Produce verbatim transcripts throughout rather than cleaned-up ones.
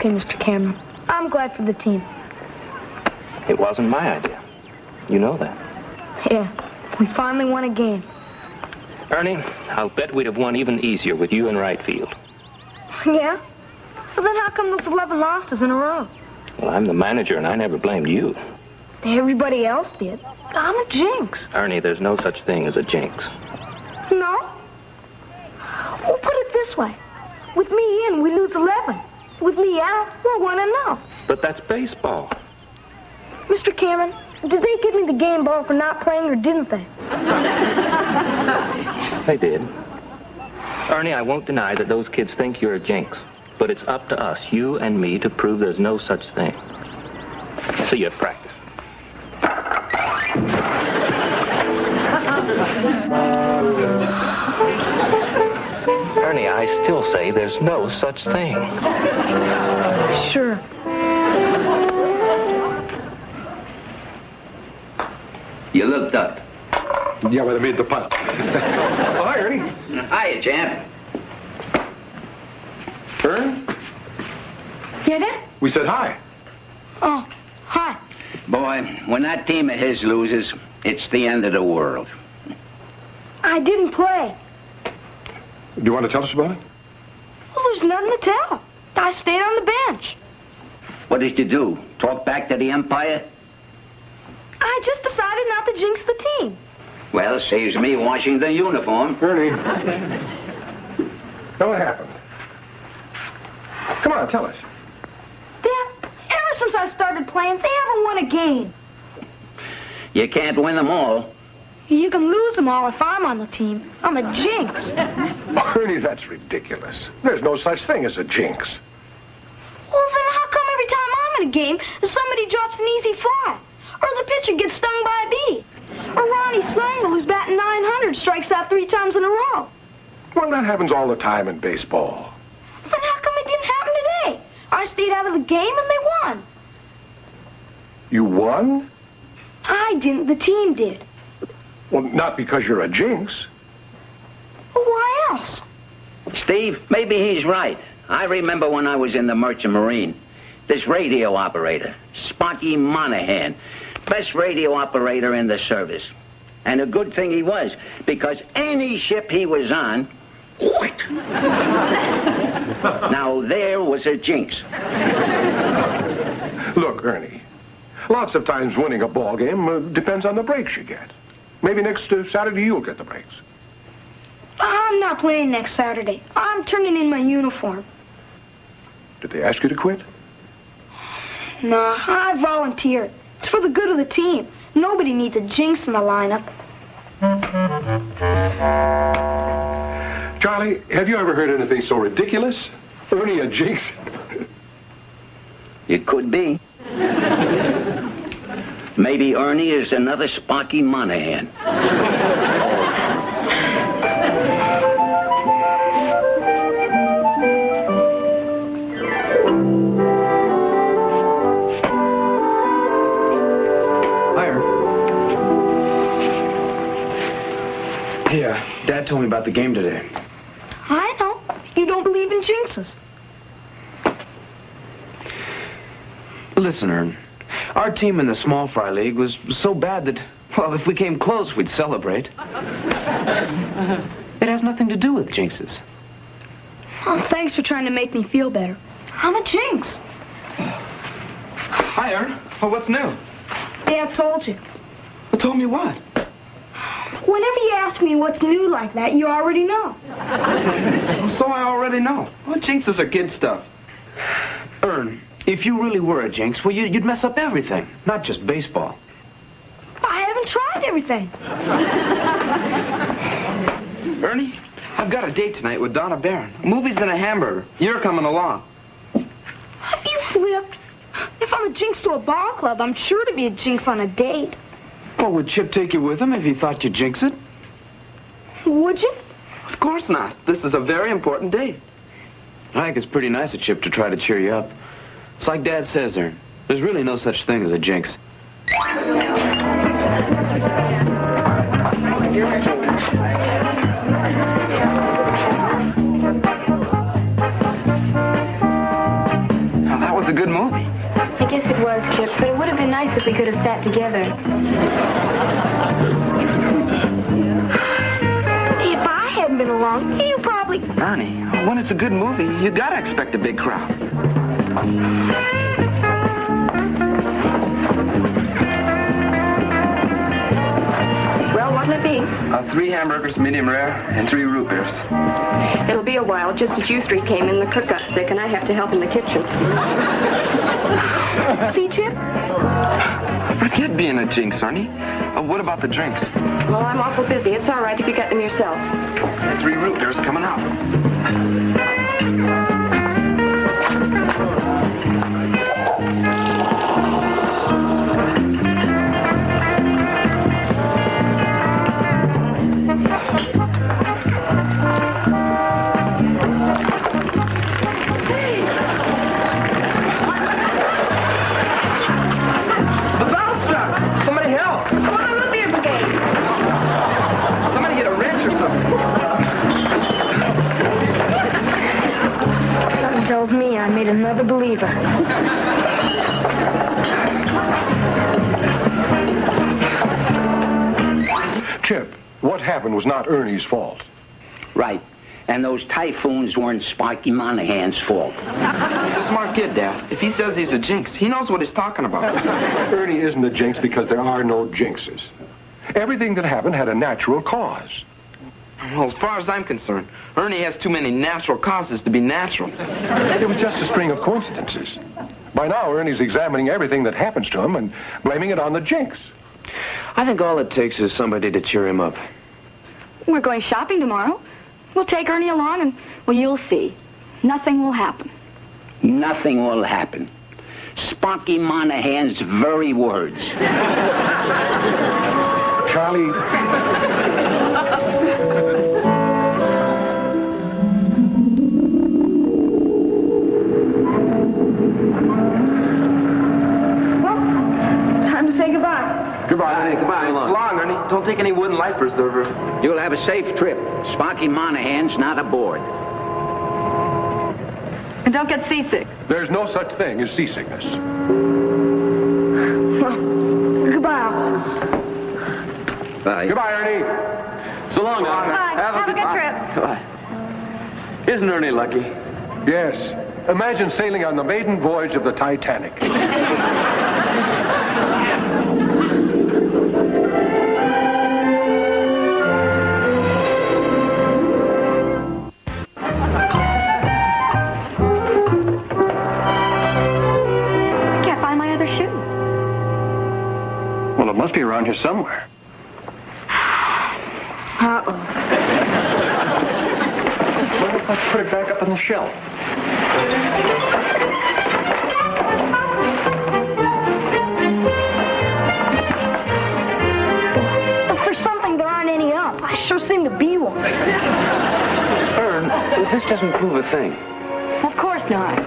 okay, Mister Cameron. I'm glad for the team. It wasn't my idea. You know that. Yeah, we finally won a game. Ernie, I'll bet we'd have won even easier with you in right field. Yeah? Well, then how come those eleven losses in a row? Well, I'm the manager, and I never blamed you. Everybody else did. I'm a jinx. Ernie, there's no such thing as a jinx. No? Well, put it this way. With me in, we lose eleven. With me out, we're one and oh. But that's baseball. Mister Cameron, did they give me the game ball for not playing, or didn't they? They did. Ernie, I won't deny that those kids think you're a jinx. But it's up to us, you and me, to prove there's no such thing. See you at practice. Ernie, I still say there's no such thing. Sure. You looked up. Yeah, well, they made the punt. Oh, hi, Ernie. Hiya, champ. Ern? Get it? We said hi. Oh, hi. Boy, when that team of his loses, it's the end of the world. I didn't play. Do you want to tell us about it? Well, there's nothing to tell. I stayed on the bench. What did you do? Talk back to the umpire? I just decided not to jinx the team. Well, saves me washing the uniform. Ernie. Now, what happened? Come on, tell us. Dad, ever since I started playing, they haven't won a game. You can't win them all. You can lose them all if I'm on the team. I'm a jinx. Ernie, that's ridiculous. There's no such thing as a jinx. Well, then how come every time I'm in a game, somebody drops an easy fly? Or the pitcher gets stung by a bee? Or Ronnie Slangle, who's batting nine hundred, strikes out three times in a row? Well, that happens all the time in baseball. Then how come it didn't happen today? I stayed out of the game and they won. You won? I didn't. The team did. Well, not because you're a jinx. Well, why else? Steve, maybe he's right. I remember when I was in the Merchant Marine. This radio operator, Sparky Monahan, best radio operator in the service. And a good thing he was, because any ship he was on, what? Now there was a jinx. Look, Ernie, lots of times winning a ball game uh, depends on the breaks you get. Maybe next uh, Saturday you'll get the breaks. I'm not playing next Saturday. I'm turning in my uniform. Did they ask you to quit? No, I volunteered. It's for the good of the team. Nobody needs a jinx in the lineup. Charlie, have you ever heard anything so ridiculous? Ernie a jinx? It could be. Maybe Ernie is another Sparky Monahan. Yeah, Dad told me about the game today. I know. You don't believe in jinxes. Listen, Ern, our team in the Small Fry League was so bad that, well, if we came close, we'd celebrate. It has nothing to do with jinxes. Oh, thanks for trying to make me feel better. I'm a jinx. Hi, Ern. Well, what's new? Dad told you. Well, told me what? Whenever you ask me what's new like that, you already know. So I already know. Well, jinxes are kid stuff. Ern, if you really were a jinx, well, you, you'd mess up everything, not just baseball. I haven't tried everything. Ernie, I've got a date tonight with Donna Barron. Movies and a hamburger. You're coming along. Have you flipped? If I'm a jinx to a ball club, I'm sure to be a jinx on a date. Well, would Chip take you with him if he thought you'd jinx it? Would you? Of course not. This is a very important date. I think it's pretty nice of Chip to try to cheer you up. It's like Dad says, Ern. There's really no such thing as a jinx. we could have sat together. If I hadn't been along, you probably... Ernie, when it's a good movie, you gotta expect a big crowd. Well, what'll it be? Uh, three hamburgers, medium rare, and three root beers. It'll be a while. Just as you three came in, the cook got sick, and I have to help in the kitchen. See, Chip? Forget being a jinx, Ernie. Uh, what about the drinks? Well, I'm awful busy. It's all right if you get them yourself. And three root beers coming out. Tells me I made another believer. Chip, what happened was not Ernie's fault. Right. And those typhoons weren't Sparky Monahan's fault. He's a smart kid, Dad. If he says he's a jinx, he knows what he's talking about. Ernie isn't a jinx because there are no jinxes. Everything that happened had a natural cause. Well, as far as I'm concerned, Ernie has too many natural causes to be natural. It was just a string of coincidences. By now, Ernie's examining everything that happens to him and blaming it on the jinx. I think all it takes is somebody to cheer him up. We're going shopping tomorrow. We'll take Ernie along and, well, you'll see. Nothing will happen. Nothing will happen. Sparky Monahan's very words. Charlie... Say goodbye. Goodbye, Ernie. Goodbye. So long, Ernie. Don't take any wooden life preserver. You'll have a safe trip. Sparky Monahan's not aboard. And don't get seasick. There's no such thing as seasickness. Well, goodbye. Bye. Goodbye, Ernie. So long, Ernie. Bye. Have, have a good trip. Goodbye. Isn't Ernie lucky? Yes. Imagine sailing on the maiden voyage of the Titanic. Well, it must be around here somewhere. Uh-oh. Well, let's put it back up on the shelf. If there's something there aren't any up, I sure seem to be one. Ern, this doesn't prove a thing. Of course not.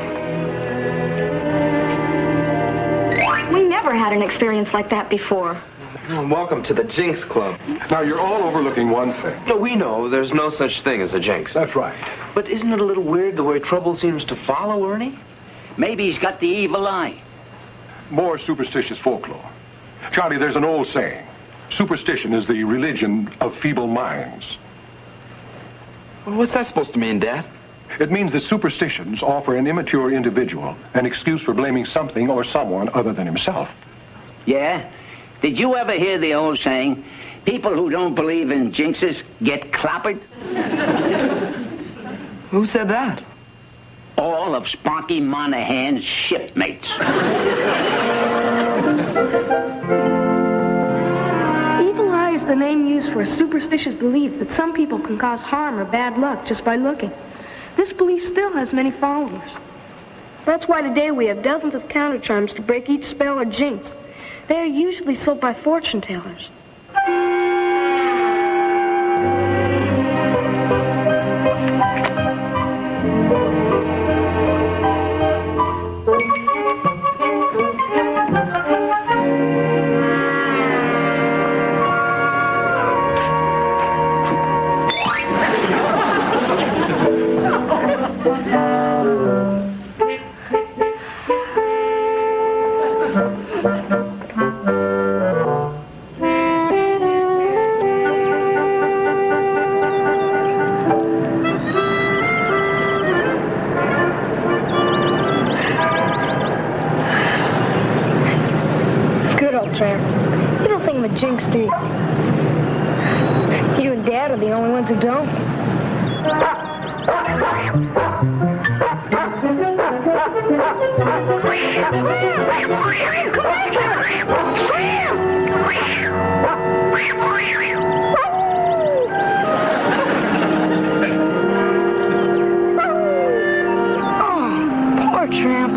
We never had an experience like that before. Well, welcome to the Jinx Club. Now, you're all overlooking one thing. No, we know there's no such thing as a jinx. That's right. But isn't it a little weird the way trouble seems to follow Ernie? Maybe he's got the evil eye. More superstitious folklore. Charlie, there's an old saying. Superstition is the religion of feeble minds. Well, what's that supposed to mean, Dad? It means that superstitions offer an immature individual an excuse for blaming something or someone other than himself. Yeah? Did you ever hear the old saying, people who don't believe in jinxes get clobbered? Who said that? All of Sparky Monahan's shipmates. Evil eye is the name used for a superstitious belief that some people can cause harm or bad luck just by looking. This belief still has many followers. That's why today we have dozens of counter charms to break each spell or jinx. They are usually sold by fortune tellers. jinx, do you? You and Dad are the only ones who don't. Oh, poor Tramp.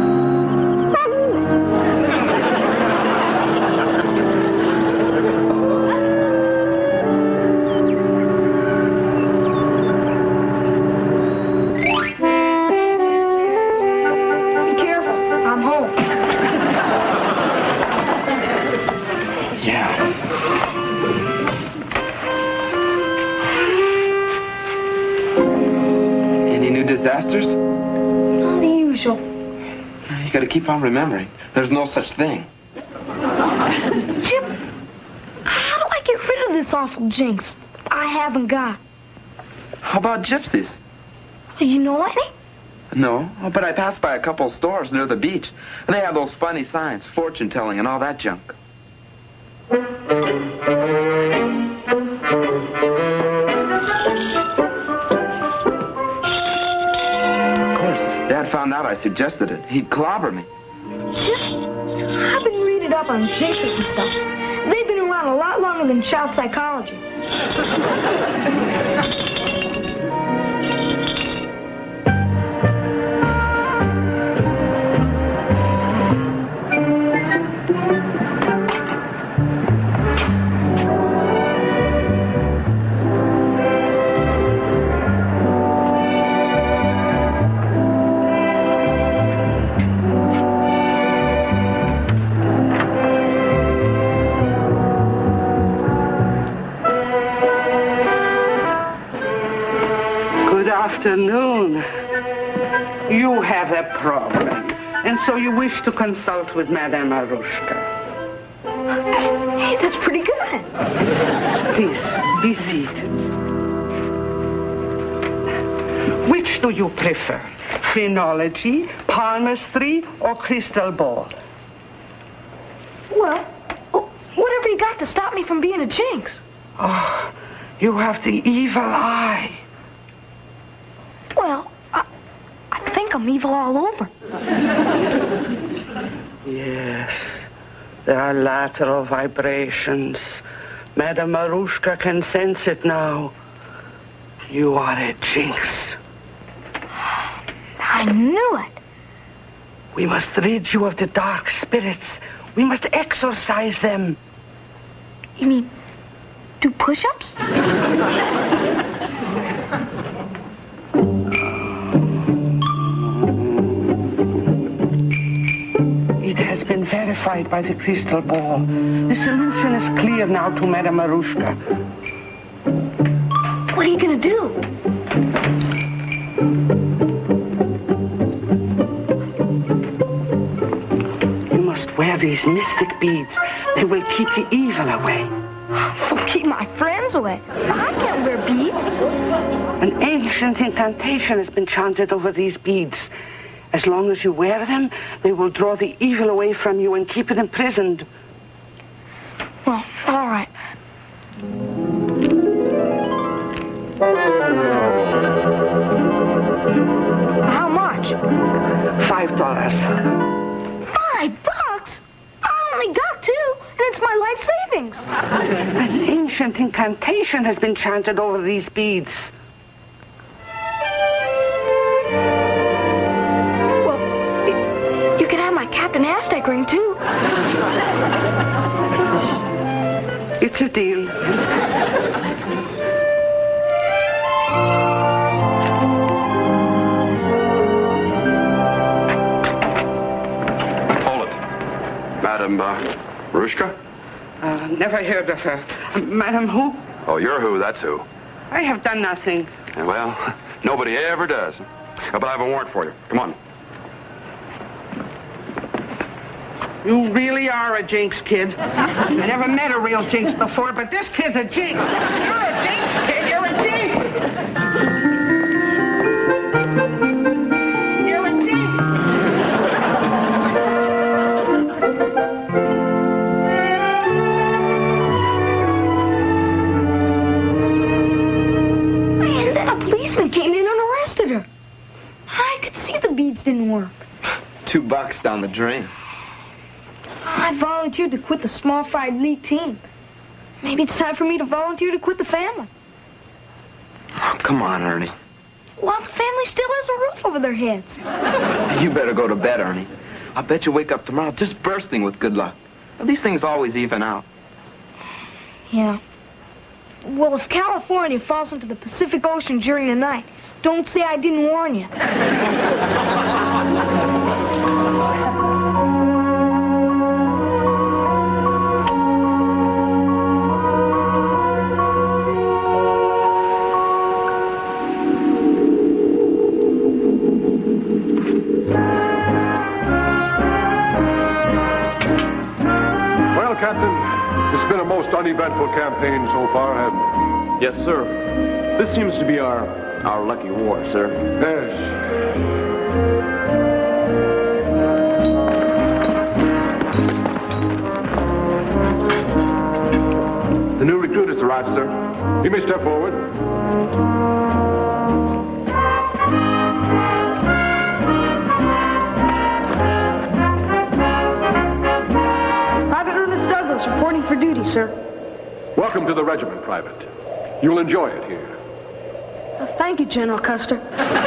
Disasters? Oh, the usual. You gotta keep on remembering. There's no such thing. Chip, how do I get rid of this awful jinx I haven't got? How about gypsies? You know any? No, but I passed by a couple stores near the beach, and they have those funny signs, fortune telling and all that junk. Dad found out I suggested it. He'd clobber me. I've been reading up on jinxes and stuff. They've been around a lot longer than child psychology. Afternoon. You have a problem, and so you wish to consult with Madame Marushka. Hey, that's pretty good. Please, be seated. Which do you prefer? Phrenology, palmistry, or crystal ball? Well, whatever you got to stop me from being a jinx. Oh, you have the evil eye. Well, I, I think I'm evil all over. Yes, there are lateral vibrations. Madame Marushka can sense it now. You are a jinx. I knew it. We must rid you of the dark spirits. We must exorcise them. You mean do push-ups? It has been verified by the crystal ball. The solution is clear now to Madame Marushka. What are you going to do? You must wear these mystic beads. They will keep the evil away. They'll keep my friends away. I can't wear beads. An ancient incantation has been chanted over these beads. As long as you wear them, they will draw the evil away from you and keep it imprisoned. Well, all right. How much? Five dollars. Five bucks? I only got two, and it's my life savings. An ancient incantation has been chanted over these beads. Captain Aztec ring, too. It's a deal. Hold it. Madame uh, Marushka? Uh, never heard of her. Uh, Madam who? Oh, you're who, that's who. I have done nothing. Yeah, well, nobody ever does. Uh, but I have a warrant for you. Come on. You really are a jinx, kid. I never met a real jinx before, but this kid's a jinx. You're a jinx, kid. You're a jinx. You're a jinx. kids didn't work. Two bucks down the drain. I volunteered to quit the small fry league team. Maybe it's time for me to volunteer to quit the family. Oh, come on, Ernie. Well, the family still has a roof over their heads. You better go to bed, Ernie. I bet you wake up tomorrow just bursting with good luck. These things always even out. Yeah. Well, if California falls into the Pacific Ocean during the night, don't say I didn't warn you. Well, Captain, it's been a most uneventful campaign so far, hasn't it? Yes, sir. This seems to be our our lucky war, sir. Yes. The new recruit has arrived, sir. You may step forward. Private Ernest Douglas reporting for duty, sir. Welcome to the regiment, Private. You'll enjoy it here. Uh, thank you, General Custer.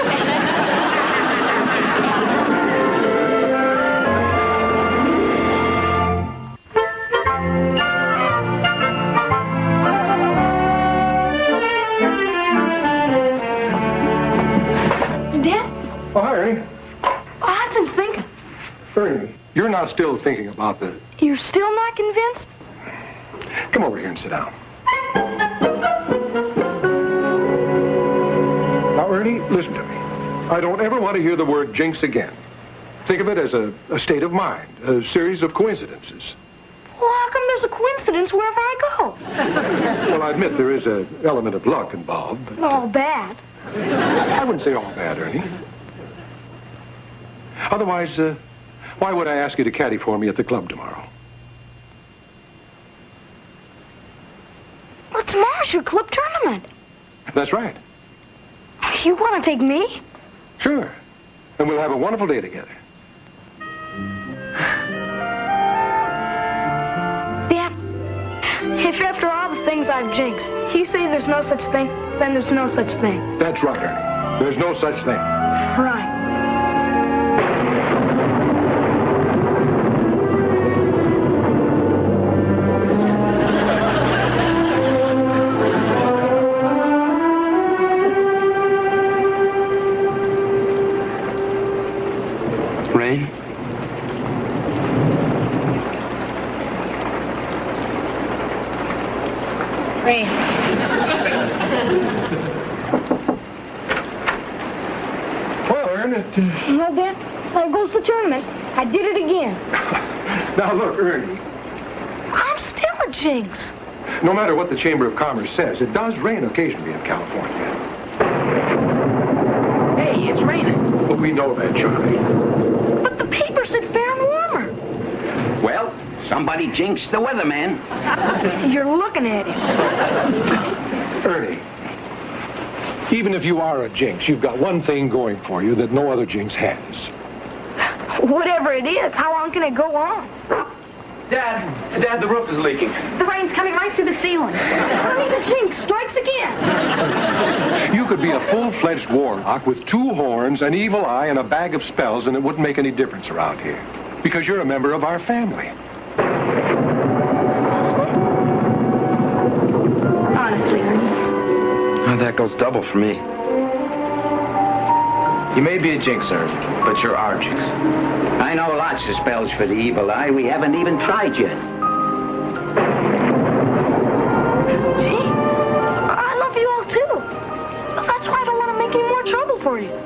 Dad? Oh, hi, Ernie. Oh, I've been thinking. Ernie, you're not still thinking about the... You're still not convinced? Come over here and sit down. Now, Ernie, listen to me. I don't ever want to hear the word jinx again. Think of it as a, a state of mind, a series of coincidences. Well, how come there's a coincidence wherever I go? Well, I admit there is an element of luck involved, but... All bad. I wouldn't say all bad, Ernie. Otherwise, uh, why would I ask you to caddy for me at the club tomorrow? Well, tomorrow's your club tournament. That's right. You want to take me? Sure. And we'll have a wonderful day together. Dad, if after all the things I've jinxed, you say there's no such thing, then there's no such thing. That's right, Ernie. There's no such thing. Right. Rain? Rain. Well, Ern, it... Uh... Well, Dad, there goes the tournament. I did it again. Now, look, Ernie. I'm still a jinx. No matter what the Chamber of Commerce says, it does rain occasionally in California. Hey, it's raining. But we know that, Charlie. But the paper said fair and warmer. Well, somebody jinxed the weatherman. You're looking at him. Ernie, even if you are a jinx, you've got one thing going for you that no other jinx has. Whatever it is, how long can it go on? Dad, Dad, the roof is leaking. The rain's coming right through the ceiling. Ernie the jinx strikes again. You could be a full-fledged warlock with two horns, an evil eye, and a bag of spells, and it wouldn't make any difference around here. Because you're a member of our family. Honestly, Ernie. Oh, that goes double for me. You may be a jinx, Ernie, but you're our jinx. I know lots of spells for the evil eye. We haven't even tried yet. Gee, I love you all too. That's why I don't want to make any more trouble for you.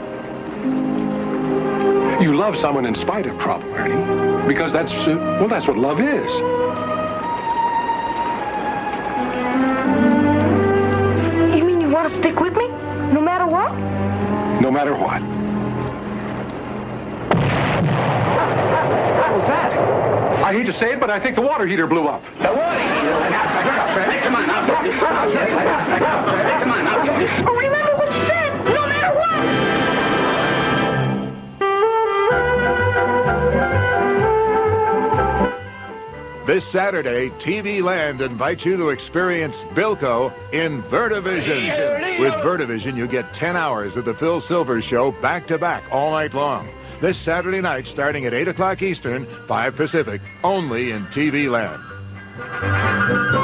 You love someone in spite of trouble, Ernie. Because that's, uh, well, that's what love is. You mean you want to stick with me? No matter what? No matter what. What was that? I hate to say it, but I think the water heater blew up. The water heater? Come on, I'll get this. Come on, I'll get this. Oh, remember what you said. No matter what. This Saturday, T V Land invites you to experience Bilko in Vertivision. With Vertivision, you get ten hours of the Phil Silvers Show back-to-back all night long. This Saturday night, starting at eight o'clock Eastern, five Pacific, only in T V Land.